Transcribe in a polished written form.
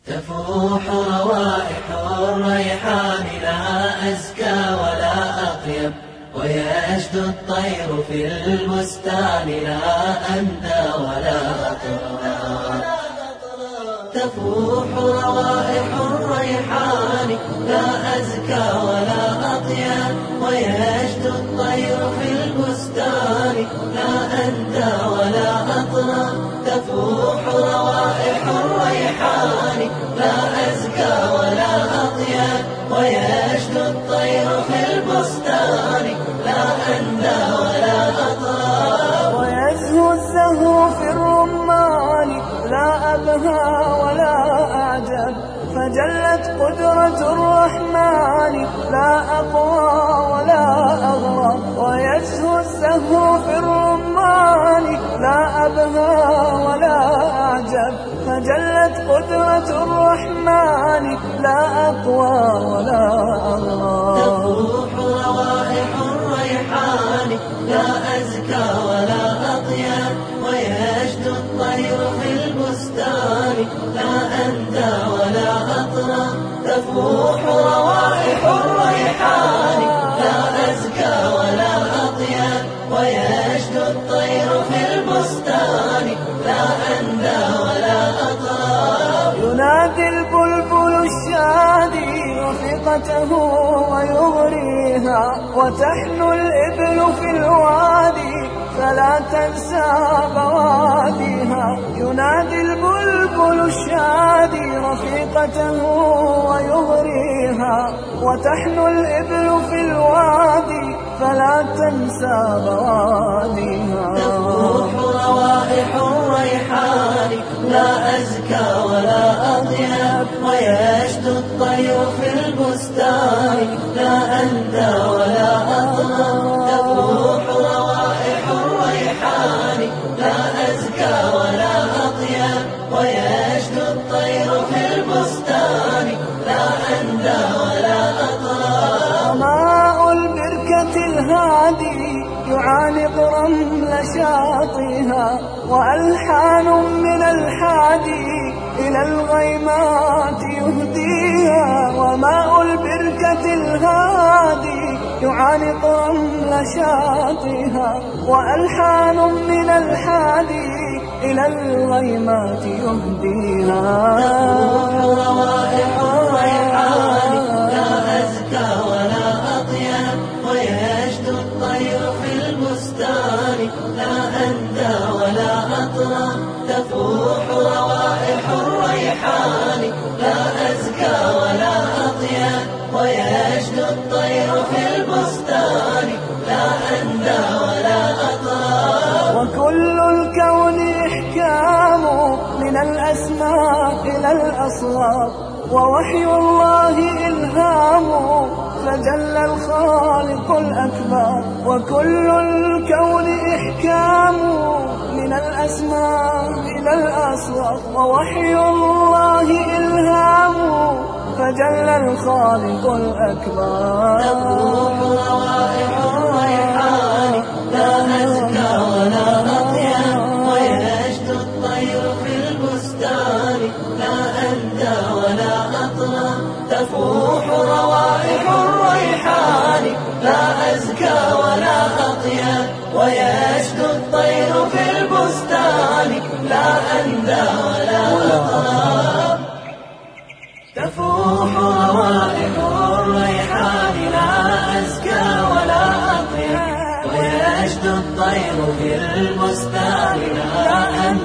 تفوح روائح الريحان لا أزكى ولا أطيب، ويشدو الطير في البستان لا أندى ولا أطرى. تفوح روائح الريحان لا أزكى ولا أطيب، ويشدو الطير في البستان لا أندى ولا أطرى. تفوح روائح الريحان لا أزكى ولا أطيب، ويشدو الطير في البستان لا أندى ولا أطرى. ويزهو الزهو في الرمان لا أبهى ولا أعجب، فجلت قدرة الرحمن لا أقوى ولا أغرى. ويزهو الزهو في الرمان لا أبهى ولا أعجب، فجلت قدرة الرحمن لا أقوى ولا أغرى. تفوح روائح الريحان لا أزكى ولا أطيب، ويشدو الطير في البستان لا أندى ولا أطرى. تفوح روائح الريحان لا أزكى ولا أطيب، ويشدو الطير في البستان لا أندى ولا أطرى. ينادي البلبل الشادي رفيقته ويغريها، وتحنو الإبل في الوادي فلا تنسى بواديها. ينادي البلبل الشادي رفيقته ويغريها، وتحنو الإبل في الوادي فلا تنسى بواديها. تفوح روائح الريحان لا أزكى ولا أطيب، ويشدو الطير في البستان لا أندى ولا أطرى. تفوح روائح الريحان لا أزكى ولا أطيب، ويشدو الطير في البستان لا أندى ولا أطرى. وماء البركة الهادي يعانق رمل شاطئها، وألحان من الحادي إلى الغيمات يهديها. وماء البركة الهادي يعانق رمل شاطئها، وألحان من الحادي إلى الغيمات يهديها. تفوح روائح الريحان لا أزكى ولا أطيب، ويشدو الطير في البستان لا أندى ولا أطرى. تفوح روائح الريحان لا أزكى ولا أطيب، ويشدو الطير في البستان لا أندى ولا أطرى. وكل الكون إحكام من الأسماء إلى الأصوات، ووحي الله إلهام فجل الخالق الأكبر. وكل الكون إحكام من الأسماء إلى الأصوات، ووحي الله إلهام فجل الخالق الأكبر. تفوح روائح الريحان لا أزكى ولا أطيب، ويشدو الطير في البستان لا أندى ولا أطرى. تفوح روائح الريحان لا أزكى ولا أطيب، ويشدو الطير في البستان لا أندى ولا أطرى. تفوح روائح الريحان لا أزكى ولا أطيب، ويشدو الطير في البستان لا أندى